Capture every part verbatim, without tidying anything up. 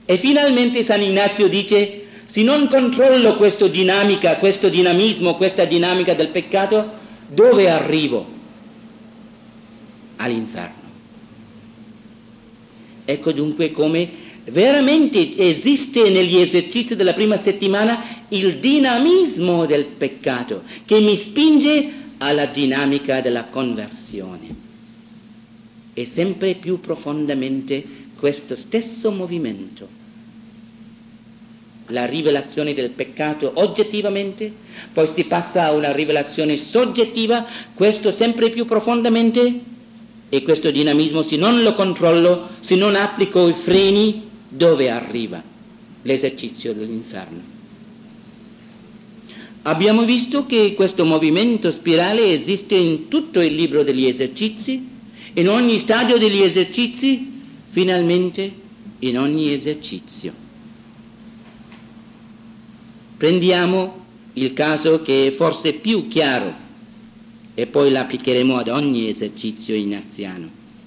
E finalmente San Ignazio dice: se non controllo questa dinamica, questo dinamismo, questa dinamica del peccato, dove arrivo? All'inferno. Ecco dunque come veramente esiste negli esercizi della prima settimana il dinamismo del peccato che mi spinge alla dinamica della conversione. E sempre più profondamente questo stesso movimento. La rivelazione del peccato oggettivamente, poi si passa a una rivelazione soggettiva, questo sempre più profondamente, e questo dinamismo, se non lo controllo, se non applico i freni, dove arriva? L'esercizio dell'inferno. Abbiamo visto che questo movimento spirale esiste in tutto il libro degli esercizi, in ogni stadio degli esercizi, finalmente in ogni esercizio. Prendiamo il caso che è forse più chiaro e poi l'applicheremo ad ogni esercizio ignaziano.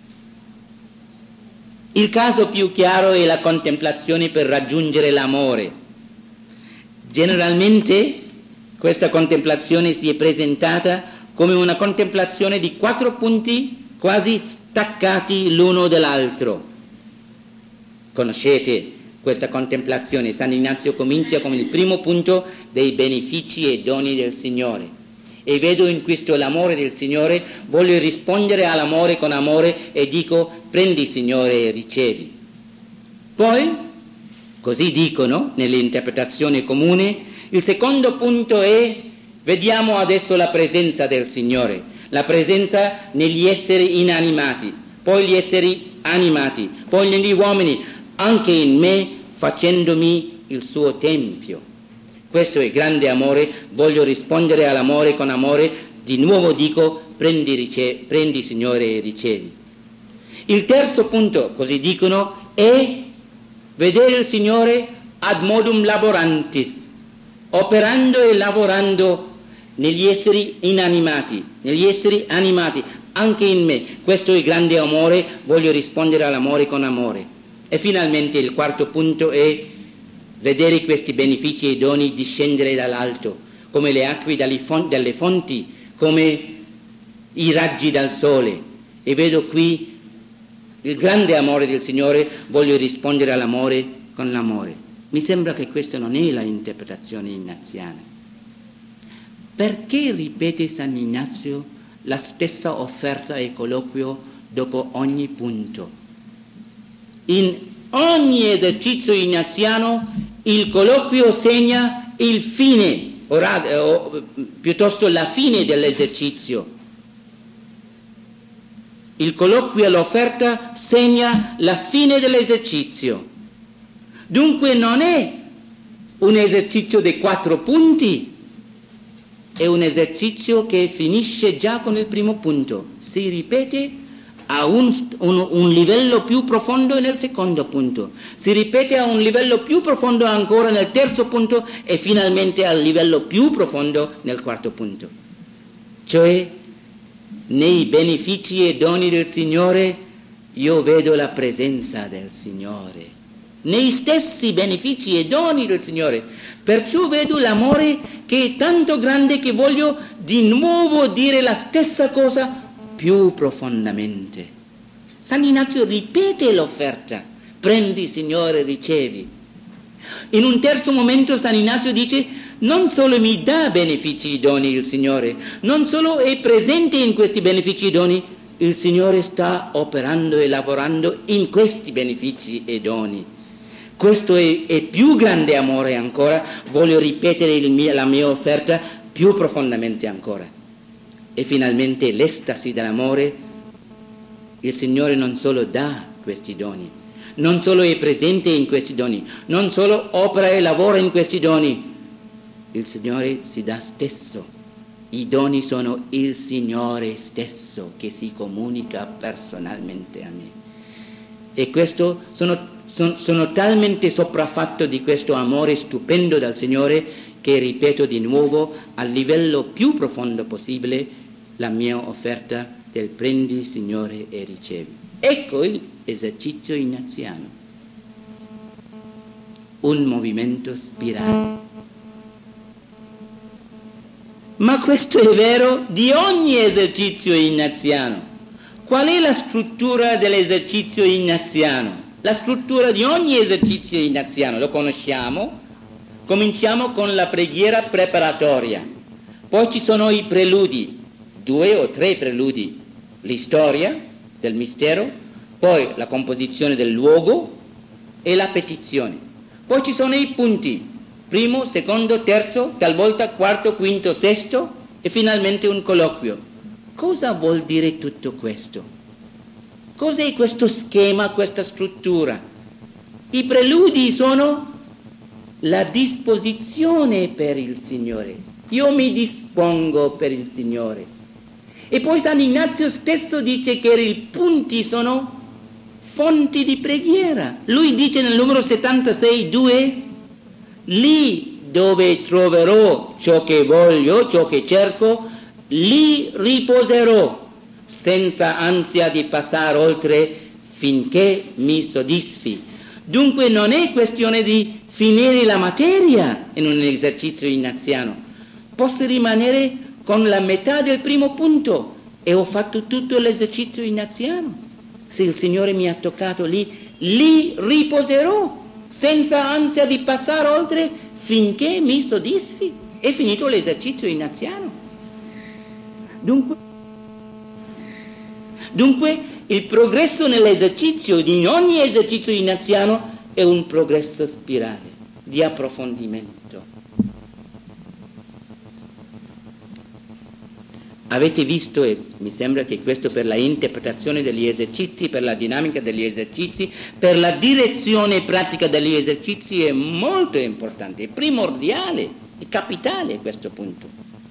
Il caso più chiaro è la contemplazione per raggiungere l'amore. Generalmente questa contemplazione si è presentata come una contemplazione di quattro punti quasi staccati l'uno dall'altro. Conoscete questa contemplazione? San Ignazio comincia con il primo punto dei benefici e doni del Signore. E vedo in questo l'amore del Signore, voglio rispondere all'amore con amore e dico: prendi Signore e ricevi. Poi, così dicono nell'interpretazione comune, il secondo punto è: vediamo adesso la presenza del Signore, la presenza negli esseri inanimati, poi gli esseri animati, poi negli uomini, anche in me, facendomi il suo tempio. Questo è grande amore, voglio rispondere all'amore con amore, di nuovo dico: prendi, ricevi, prendi Signore e ricevi. Il terzo punto, così dicono, è vedere il Signore ad modum laborantis, operando e lavorando negli esseri inanimati, negli esseri animati, anche in me. Questo è grande amore, voglio rispondere all'amore con amore. E finalmente il quarto punto è vedere questi benefici e doni discendere dall'alto, come le acque dalle fonti, come i raggi dal sole. E vedo qui il grande amore del Signore, voglio rispondere all'amore con l'amore. Mi sembra che questa non è la interpretazione ignaziana. Perché ripete San Ignazio la stessa offerta e colloquio dopo ogni punto? In ogni esercizio ignaziano il colloquio segna il fine, o, o piuttosto la fine dell'esercizio. Il colloquio e l'offerta segna la fine dell'esercizio. Dunque non è un esercizio dei quattro punti, è un esercizio che finisce già con il primo punto, si ripete a un, un, un livello più profondo nel secondo punto, si ripete a un livello più profondo ancora nel terzo punto e finalmente al livello più profondo nel quarto punto. Cioè, nei benefici e doni del Signore io vedo la presenza del Signore, nei stessi benefici e doni del Signore, perciò vedo l'amore che è tanto grande che voglio di nuovo dire la stessa cosa più profondamente. San Ignazio ripete l'offerta: prendi Signore, ricevi. In un terzo momento San Ignazio dice: non solo mi dà benefici e doni il Signore, non solo è presente in questi benefici e doni, il Signore sta operando e lavorando in questi benefici e doni. Questo è, è più grande amore ancora, voglio ripetere il mio, la mia offerta più profondamente ancora. E finalmente l'estasi dell'amore, il Signore non solo dà questi doni, non solo è presente in questi doni, non solo opera e lavora in questi doni, il Signore si dà stesso. I doni sono il Signore stesso che si comunica personalmente a me. E questo sono, sono, sono talmente sopraffatto di questo amore stupendo dal Signore che ripeto di nuovo al livello più profondo possibile la mia offerta del prendi Signore e ricevi. Ecco l'esercizio ignaziano. un movimento spirale. Ma questo è vero di ogni esercizio ignaziano. Qual è la struttura dell'esercizio ignaziano? La struttura di ogni esercizio ignaziano, lo conosciamo. Cominciamo con la preghiera preparatoria, poi ci sono i preludi, due o tre preludi, l'istoria del mistero, poi la composizione del luogo e la petizione. Poi ci sono i punti, primo, secondo, terzo, talvolta quarto, quinto, sesto e finalmente un colloquio. Cosa vuol dire tutto questo? Cos'è questo schema, questa struttura? I preludi sono la disposizione per il Signore. Io mi dispongo per il Signore. E poi San Ignazio stesso dice che i punti sono fonti di preghiera. Lui dice nel numero settantasei due, lì dove troverò ciò che voglio, ciò che cerco, lì riposerò, senza ansia di passare oltre finché mi soddisfi. Dunque non è questione di finire la materia in un esercizio ignaziano. Posso rimanere con la metà del primo punto e ho fatto tutto l'esercizio ignaziano. Se il Signore mi ha toccato lì, lì riposerò, senza ansia di passare oltre finché mi soddisfi. È finito l'esercizio ignaziano. Dunque, dunque il progresso nell'esercizio, di ogni esercizio ignaziano, è un progresso spirale di approfondimento. Avete visto, e mi sembra che questo per la interpretazione degli esercizi, per la dinamica degli esercizi, per la direzione pratica degli esercizi è molto importante, è primordiale, è capitale a questo punto.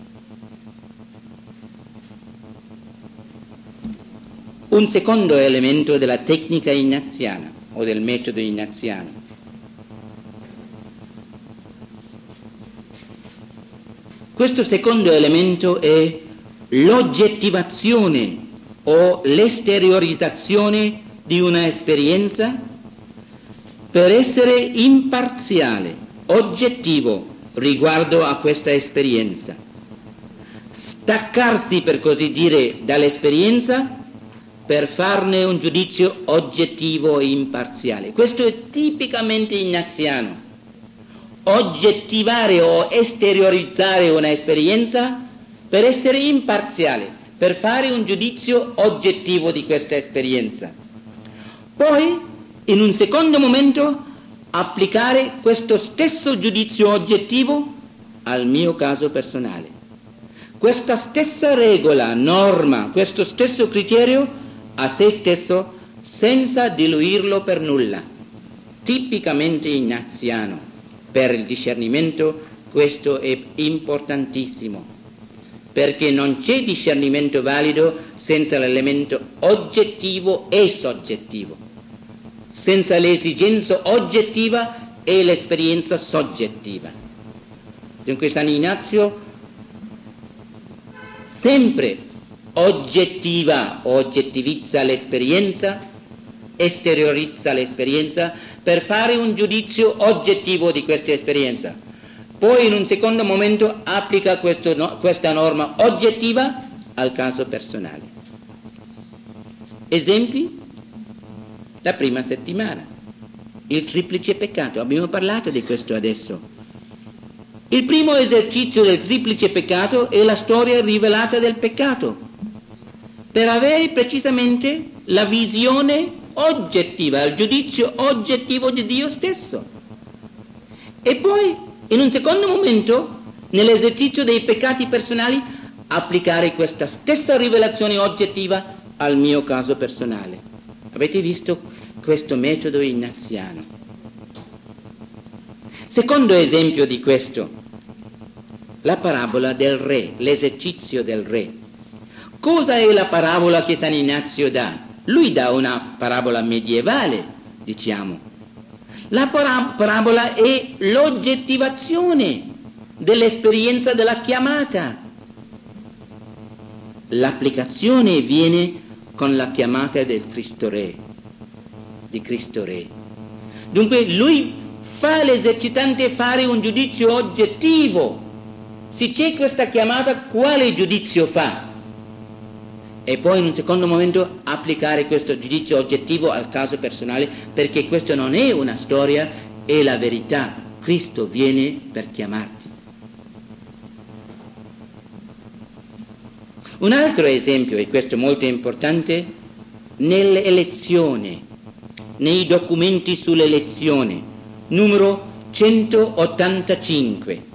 Un secondo elemento della tecnica ignaziana o del metodo ignaziano. Questo secondo elemento è l'oggettivazione o l'esteriorizzazione di una esperienza per essere imparziale, oggettivo riguardo a questa esperienza. Staccarsi, per così dire, dall'esperienza per farne un giudizio oggettivo e imparziale. Questo è tipicamente ignaziano. Oggettivare o esteriorizzare una esperienza per essere imparziale, per fare un giudizio oggettivo di questa esperienza. Poi, in un secondo momento, applicare questo stesso giudizio oggettivo al mio caso personale. Questa stessa regola, norma, questo stesso criterio a se stesso senza diluirlo per nulla. Tipicamente ignaziano. Per il discernimento questo è importantissimo, perché non c'è discernimento valido senza l'elemento oggettivo e soggettivo, senza l'esigenza oggettiva e l'esperienza soggettiva. Dunque San Ignazio sempre oggettiva o oggettivizza l'esperienza, esteriorizza l'esperienza per fare un giudizio oggettivo di questa esperienza. Poi in un secondo momento applica questo, no, questa norma oggettiva al caso personale. Esempi? La prima settimana, il triplice peccato, abbiamo parlato di questo adesso. Il primo esercizio del triplice peccato è la storia rivelata del peccato, per avere precisamente la visione oggettiva, il giudizio oggettivo di Dio stesso. E poi, in un secondo momento, nell'esercizio dei peccati personali, applicare questa stessa rivelazione oggettiva al mio caso personale. Avete visto questo metodo ignaziano? Secondo esempio di questo, la parabola del re, l'esercizio del re. Cosa è la parabola che San Ignazio dà? Lui dà una parabola medievale, diciamo. La parabola è l'oggettivazione dell'esperienza della chiamata. L'applicazione viene con la chiamata del Cristo Re, di Cristo Re. Dunque lui fa l'esercitante fare un giudizio oggettivo. Se c'è questa chiamata, quale giudizio fa? E poi in un secondo momento applicare questo giudizio oggettivo al caso personale, perché questo non è una storia, è la verità. Cristo viene per chiamarti. Un altro esempio, e questo molto importante, nell'elezione, nei documenti sull'elezione, numero centottantacinque.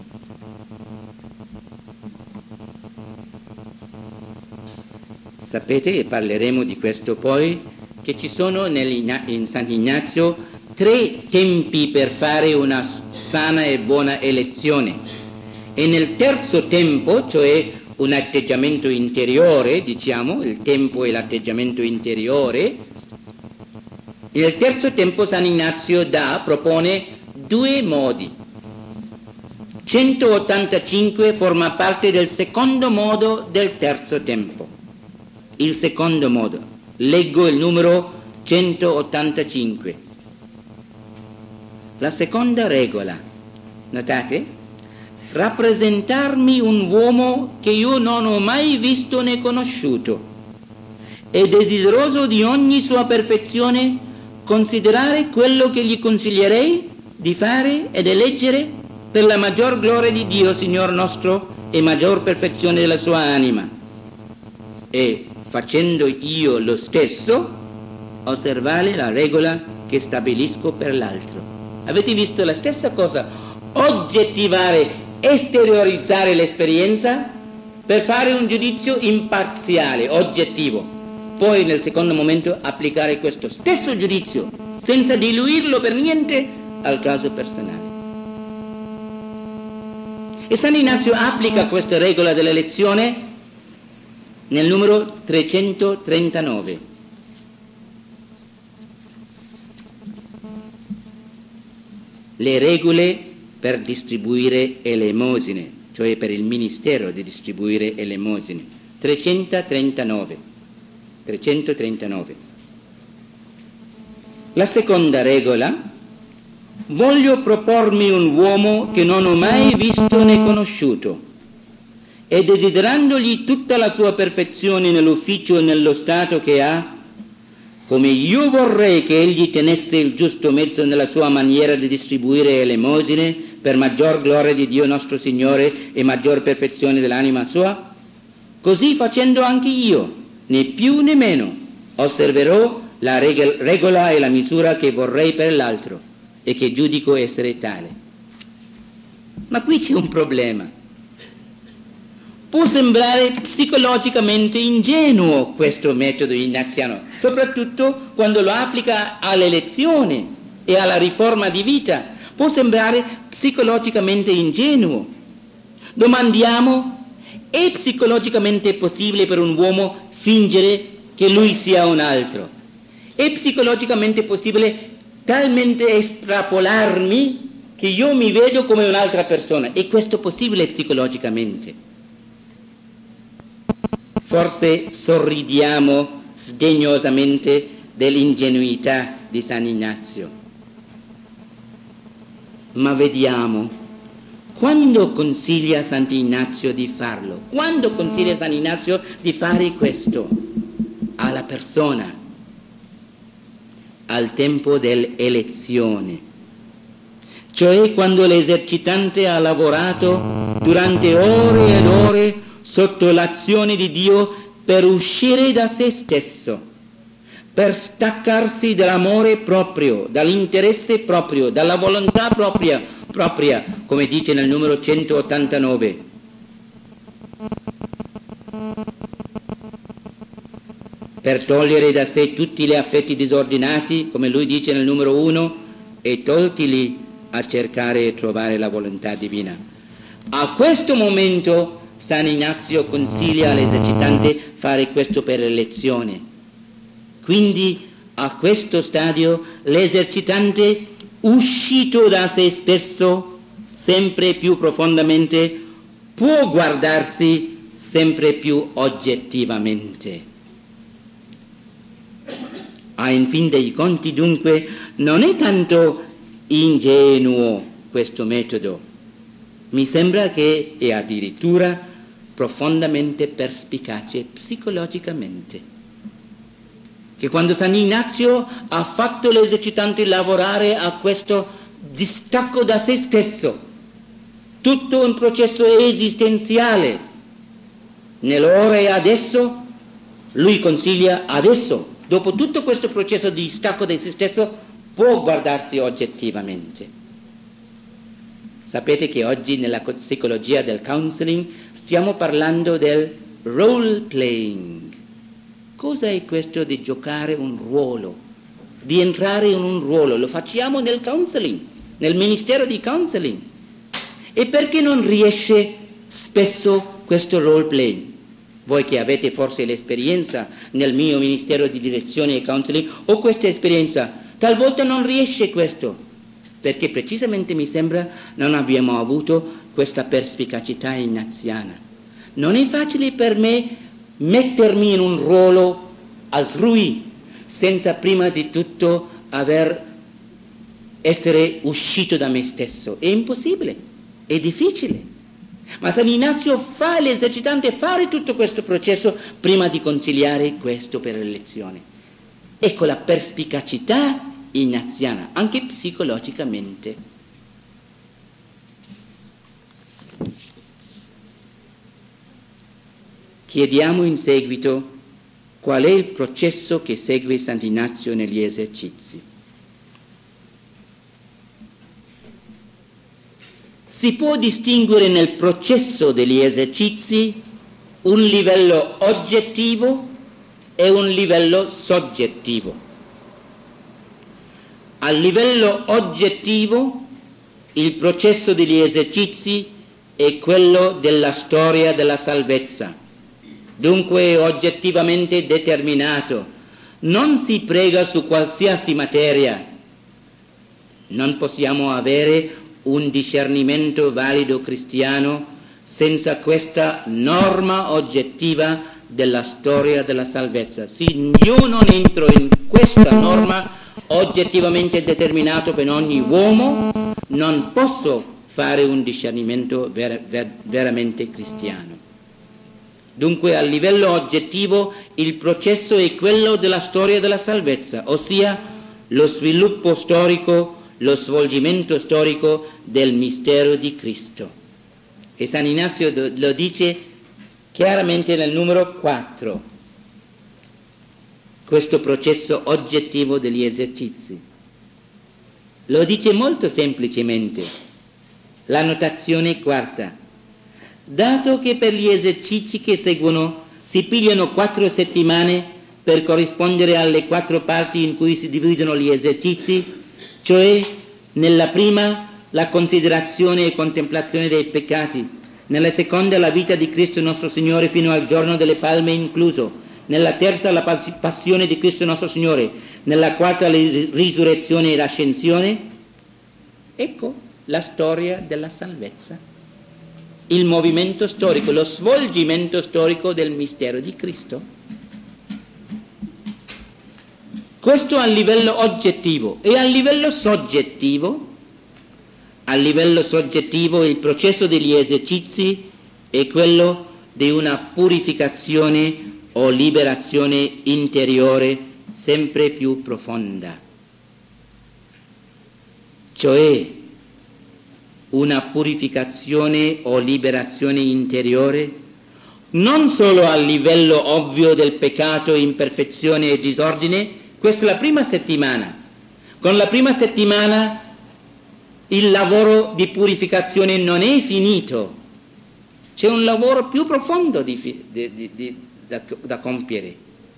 Sapete, e parleremo di questo poi, che ci sono in Sant'Ignazio tre tempi per fare una sana e buona elezione. E nel terzo tempo, cioè un atteggiamento interiore, diciamo, il tempo e l'atteggiamento interiore, nel terzo tempo Sant'Ignazio dà, propone due modi. centottantacinque forma parte del secondo modo del terzo tempo. Il secondo modo, leggo il numero centottantacinque. La seconda regola, notate? Rappresentarmi un uomo che io non ho mai visto né conosciuto e desideroso di ogni sua perfezione, considerare quello che gli consiglierei di fare ed eleggere per la maggior gloria di Dio, Signor nostro, e maggior perfezione della sua anima. E facendo io lo stesso, osservare la regola che stabilisco per l'altro. Avete visto la stessa cosa? Oggettivare, esteriorizzare l'esperienza per fare un giudizio imparziale, oggettivo. Poi nel secondo momento applicare questo stesso giudizio, senza diluirlo per niente, al caso personale. E Sant'Ignazio applica questa regola dell'elezione nel numero trecentotrentanove. Le regole per distribuire elemosine, cioè per il ministero di distribuire elemosine. trecentotrentanove. trecentotrentanove. La seconda regola: voglio propormi un uomo che non ho mai visto né conosciuto, e desiderandogli tutta la sua perfezione nell'ufficio e nello stato che ha, come io vorrei che egli tenesse il giusto mezzo nella sua maniera di distribuire elemosine per maggior gloria di Dio nostro Signore e maggior perfezione dell'anima sua, così facendo anche io, né più né meno, osserverò la regola e la misura che vorrei per l'altro e che giudico essere tale. Ma qui c'è un problema. Può sembrare psicologicamente ingenuo questo metodo ignaziano, soprattutto quando lo applica all'elezione e alla riforma di vita. Può sembrare psicologicamente ingenuo. Domandiamo: è psicologicamente possibile per un uomo fingere che lui sia un altro? È psicologicamente possibile talmente estrapolarmi che io mi vedo come un'altra persona? È questo possibile psicologicamente? Forse sorridiamo sdegnosamente dell'ingenuità di Sant'Ignazio. Ma vediamo, quando consiglia Sant'Ignazio di farlo? Quando consiglia Sant'Ignazio di fare questo? Alla persona, al tempo dell'elezione. Cioè quando l'esercitante ha lavorato durante ore ed ore sotto l'azione di Dio per uscire da se stesso, per staccarsi dall'amore proprio, dall'interesse proprio, dalla volontà propria, propria, come dice nel numero centottantanove. Per togliere da sé tutti gli affetti disordinati, come lui dice nel numero uno, e toltili a cercare e trovare la volontà divina. A questo momento Sant'Ignazio consiglia all'esercitante fare questo per l'elezione. Quindi a questo stadio l'esercitante, uscito da se stesso sempre più profondamente, può guardarsi sempre più oggettivamente. A in fin dei conti dunque non è tanto ingenuo questo metodo. Mi sembra che è addirittura profondamente perspicace psicologicamente. Che quando San Ignazio ha fatto l'esercitante lavorare a questo distacco da se stesso, tutto un processo esistenziale, nell'ora e adesso, lui consiglia adesso, dopo tutto questo processo di distacco da se stesso, può guardarsi oggettivamente. Sapete che oggi nella psicologia del counseling stiamo parlando del role playing. Cosa è questo di giocare un ruolo, di entrare in un ruolo? Lo facciamo nel counseling, nel ministero di counseling. E perché non riesce spesso questo role playing? Voi che avete forse l'esperienza nel mio ministero di direzione e counseling, ho questa esperienza, talvolta non riesce questo. Perché precisamente mi sembra non abbiamo avuto questa perspicacità ignaziana. Non è facile per me mettermi in un ruolo altrui senza prima di tutto aver essere uscito da me stesso. È impossibile, è difficile. Ma San Ignazio fa l'esercitante fare tutto questo processo prima di conciliare questo per l'elezione. Ecco la perspicacità ignaziana, anche psicologicamente. Chiediamo in seguito qual è il processo che segue Sant'Ignazio negli esercizi. Si può distinguere nel processo degli esercizi un livello oggettivo e un livello soggettivo. A livello oggettivo, il processo degli esercizi è quello della storia della salvezza, dunque è oggettivamente determinato, non si prega su qualsiasi materia. Non possiamo avere un discernimento valido cristiano senza questa norma oggettiva della storia della salvezza. Se io non entro in questa norma oggettivamente determinato per ogni uomo, non posso fare un discernimento ver- ver- veramente cristiano. Dunque a livello oggettivo il processo è quello della storia della salvezza, ossia lo sviluppo storico, lo svolgimento storico del mistero di Cristo. E San Ignazio lo dice chiaramente nel numero quattro. Questo processo oggettivo degli esercizi. Lo dice molto semplicemente. La notazione quarta. Dato che per gli esercizi che seguono si pigliano quattro settimane per corrispondere alle quattro parti in cui si dividono gli esercizi, cioè nella prima la considerazione e contemplazione dei peccati, nella seconda la vita di Cristo nostro Signore fino al giorno delle palme incluso, nella terza la passione di Cristo nostro Signore, nella quarta la risurrezione e l'ascensione. Ecco la storia della salvezza, il movimento storico, lo svolgimento storico del mistero di Cristo. Questo a livello oggettivo. E a livello soggettivo, a livello soggettivo il processo degli esercizi è quello di una purificazione o liberazione interiore sempre più profonda, cioè una purificazione o liberazione interiore non solo a livello ovvio del peccato, imperfezione e disordine. Questa è la prima settimana. Con la prima settimana il lavoro di purificazione non è finito, c'è un lavoro più profondo di, di, di, di Da, da compiere.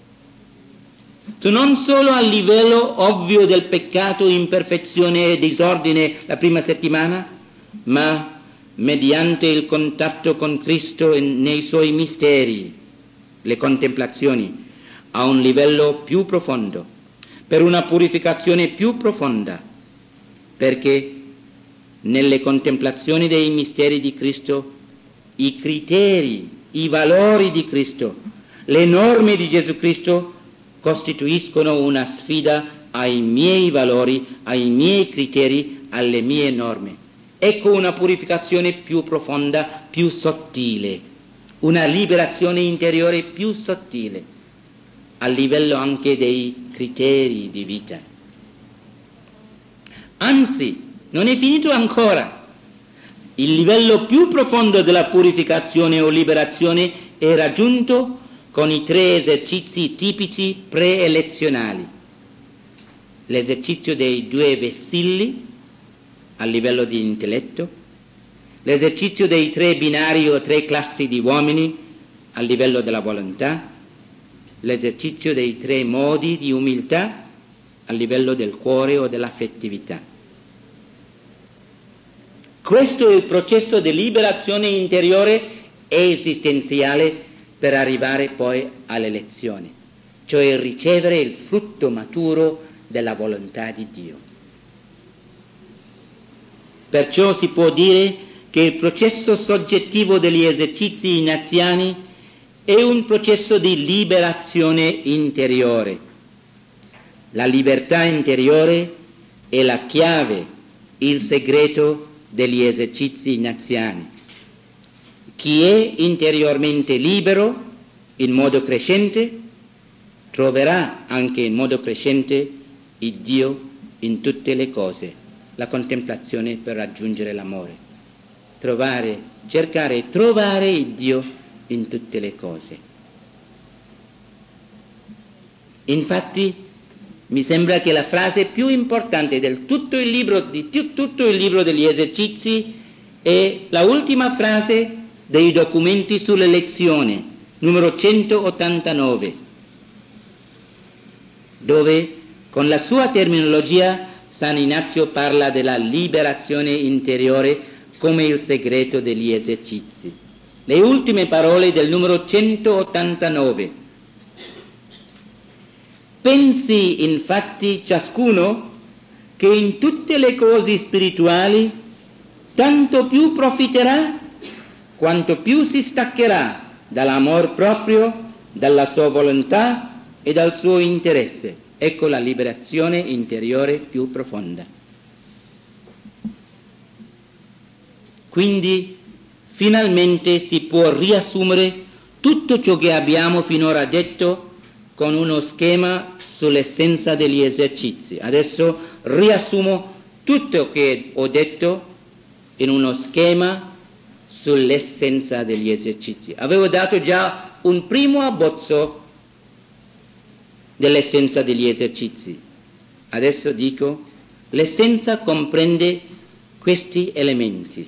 Non solo a livello ovvio del peccato, imperfezione e disordine la prima settimana, ma mediante il contatto con Cristo nei suoi misteri, le contemplazioni, a un livello più profondo, per una purificazione più profonda, perché nelle contemplazioni dei misteri di Cristo i criteri, i valori di Cristo, le norme di Gesù Cristo costituiscono una sfida ai miei valori, ai miei criteri, alle mie norme. Ecco una purificazione più profonda, più sottile, una liberazione interiore più sottile, a livello anche dei criteri di vita. Anzi, non è finito ancora. Il livello più profondo della purificazione o liberazione è raggiunto con i tre esercizi tipici preelezionali. L'esercizio dei due vessilli a livello di intelletto, l'esercizio dei tre binari o tre classi di uomini a livello della volontà, l'esercizio dei tre modi di umiltà a livello del cuore o dell'affettività. Questo è il processo di liberazione interiore e esistenziale per arrivare poi all'elezione, cioè ricevere il frutto maturo della volontà di Dio. Perciò si può dire che il processo soggettivo degli esercizi ignaziani è un processo di liberazione interiore. La libertà interiore è la chiave, il segreto degli esercizi ignaziani. Chi è interiormente libero in modo crescente troverà anche in modo crescente il Dio in tutte le cose, la contemplazione per raggiungere l'amore, trovare, cercare e trovare il Dio in tutte le cose. Infatti mi sembra che la frase più importante del tutto il libro, di tutto il libro degli esercizi è la ultima frase dei documenti sull'elezione, numero centottantanove, dove con la sua terminologia San Ignazio parla della liberazione interiore come il segreto degli esercizi. Le ultime parole del numero centottantanove. Pensi infatti ciascuno che in tutte le cose spirituali tanto più profiterà quanto più si staccherà dall'amor proprio, dalla sua volontà e dal suo interesse. Ecco la liberazione interiore più profonda. Quindi finalmente si può riassumere tutto ciò che abbiamo finora detto con uno schema sull'essenza degli esercizi. Adesso riassumo tutto che ho detto in uno schema sull'essenza degli esercizi. Avevo dato già un primo abbozzo dell'essenza degli esercizi. Adesso dico, l'essenza comprende questi elementi.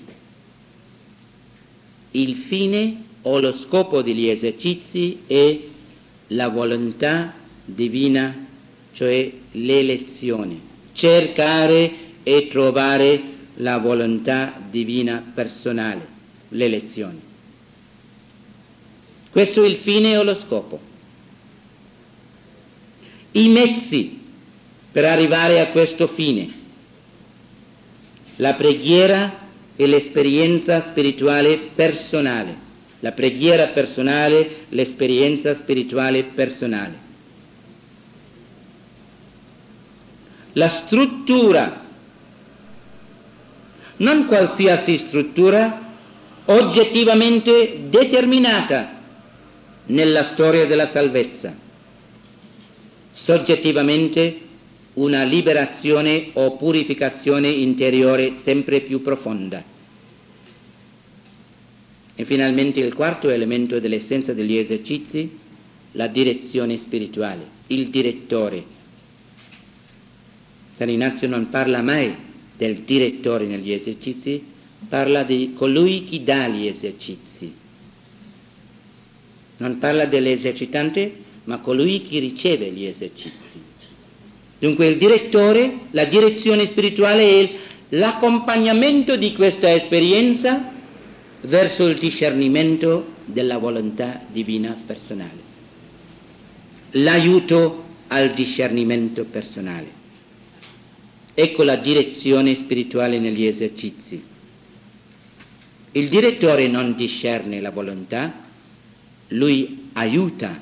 Il fine o lo scopo degli esercizi è la volontà divina, cioè l'elezione, cercare e trovare la volontà divina personale, l'elezione. Questo è il fine o lo scopo. I mezzi per arrivare a questo fine, la preghiera e l'esperienza spirituale personale, la preghiera personale, l'esperienza spirituale personale. La struttura, non qualsiasi struttura, oggettivamente determinata nella storia della salvezza, soggettivamente una liberazione o purificazione interiore sempre più profonda. E finalmente il quarto elemento dell'essenza degli esercizi, la direzione spirituale, il direttore. San Ignazio non parla mai del direttore negli esercizi, parla di colui che dà gli esercizi. Non parla dell'esercitante, ma colui che riceve gli esercizi. Dunque il direttore, la direzione spirituale è l'accompagnamento di questa esperienza verso il discernimento della volontà divina personale, l'aiuto al discernimento personale. Ecco la direzione spirituale negli esercizi. Il direttore non discerne la volontà, lui aiuta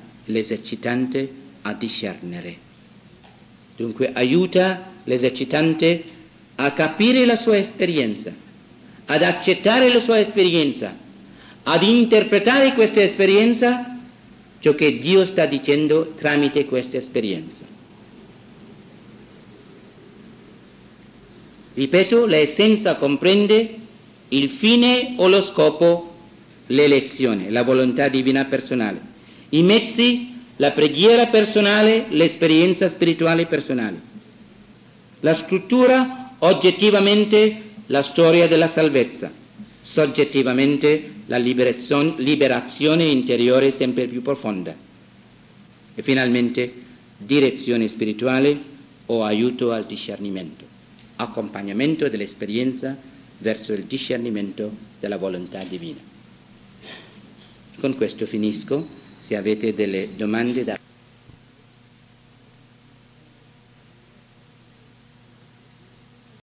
l'esercitante a discernere. Dunque aiuta l'esercitante a capire la sua esperienza, ad accettare la sua esperienza, ad interpretare questa esperienza, ciò che Dio sta dicendo tramite questa esperienza. Ripeto, l'essenza comprende il fine o lo scopo, l'elezione, la volontà divina personale. I mezzi, la preghiera personale, l'esperienza spirituale personale. La struttura, oggettivamente, la storia della salvezza. Soggettivamente, la liberazione, liberazione interiore sempre più profonda. E finalmente, direzione spirituale o aiuto al discernimento. Accompagnamento dell'esperienza verso il discernimento della volontà divina. Con questo finisco. Se avete delle domande da